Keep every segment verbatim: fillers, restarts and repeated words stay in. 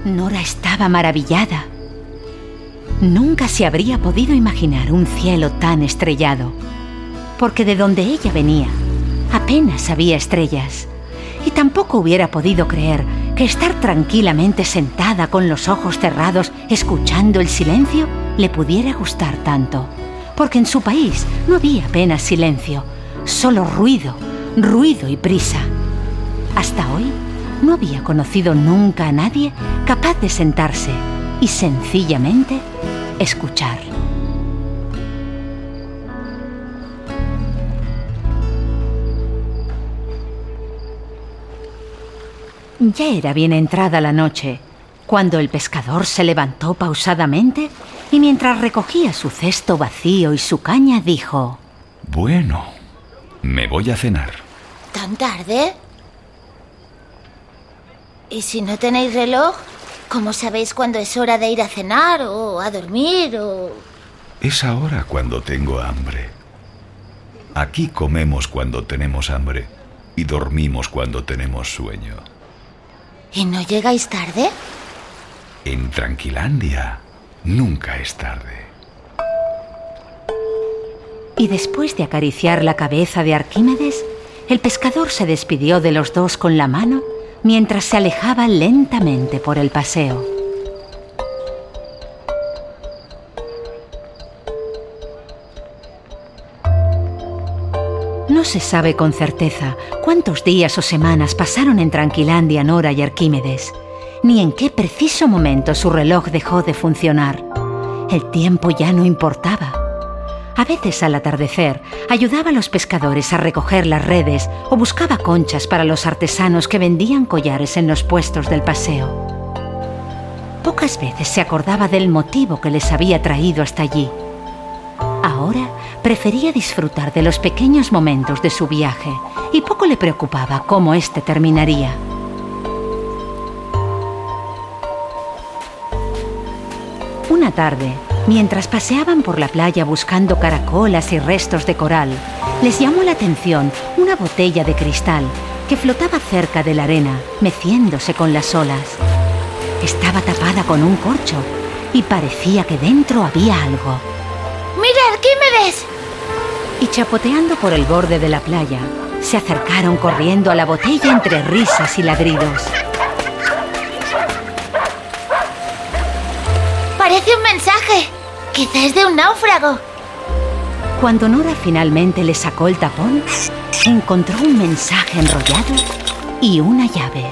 Nora estaba maravillada. Nunca se habría podido imaginar un cielo tan estrellado, porque de donde ella venía apenas había estrellas, y tampoco hubiera podido creer que estar tranquilamente sentada con los ojos cerrados escuchando el silencio le pudiera gustar tanto, porque en su país no había apenas silencio, solo ruido, ruido y prisa. Hasta hoy no había conocido nunca a nadie capaz de sentarse y sencillamente escuchar. Ya era bien entrada la noche, cuando el pescador se levantó pausadamente y mientras recogía su cesto vacío y su caña dijo: Bueno, me voy a cenar. ¿Tan tarde? ¿Y si no tenéis reloj? ¿Cómo sabéis cuándo es hora de ir a cenar o a dormir o...? Es ahora cuando tengo hambre. Aquí comemos cuando tenemos hambre y dormimos cuando tenemos sueño. ¿Y no llegáis tarde? En Tranquilandia nunca es tarde. Y después de acariciar la cabeza de Arquímedes, el pescador se despidió de los dos con la mano mientras se alejaba lentamente por el paseo. No se sabe con certeza cuántos días o semanas pasaron en Tranquilandia Nora y Arquímedes, ni en qué preciso momento su reloj dejó de funcionar. El tiempo ya no importaba. A veces al atardecer ayudaba a los pescadores a recoger las redes o buscaba conchas para los artesanos que vendían collares en los puestos del paseo. Pocas veces se acordaba del motivo que les había traído hasta allí. Ahora prefería disfrutar de los pequeños momentos de su viaje y poco le preocupaba cómo éste terminaría. Una tarde, mientras paseaban por la playa buscando caracolas y restos de coral, les llamó la atención una botella de cristal que flotaba cerca de la arena, meciéndose con las olas. Estaba tapada con un corcho y parecía que dentro había algo. ¡Mira, Arquímedes! Y chapoteando por el borde de la playa, se acercaron corriendo a la botella entre risas y ladridos. ¡Parece un mensaje! ¡Quizá es de un náufrago! Cuando Nora finalmente le sacó el tapón, encontró un mensaje enrollado y una llave.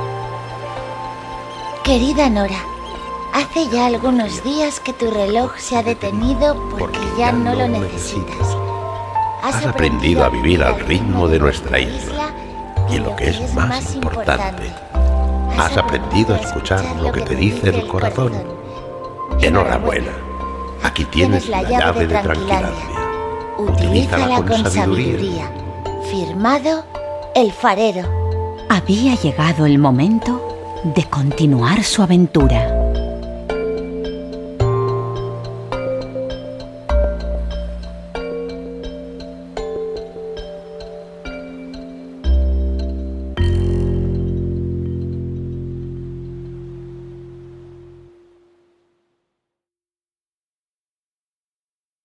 Querida Nora, hace ya algunos días que tu reloj se ha detenido porque ya no lo necesitas. Has aprendido a vivir al ritmo de nuestra isla y, lo que es más importante, has aprendido a escuchar lo que te dice el corazón. Enhorabuena. Aquí tienes la llave de Tranquilandia. Utilízala con sabiduría. Firmado, El Farero. Había llegado el momento de continuar su aventura.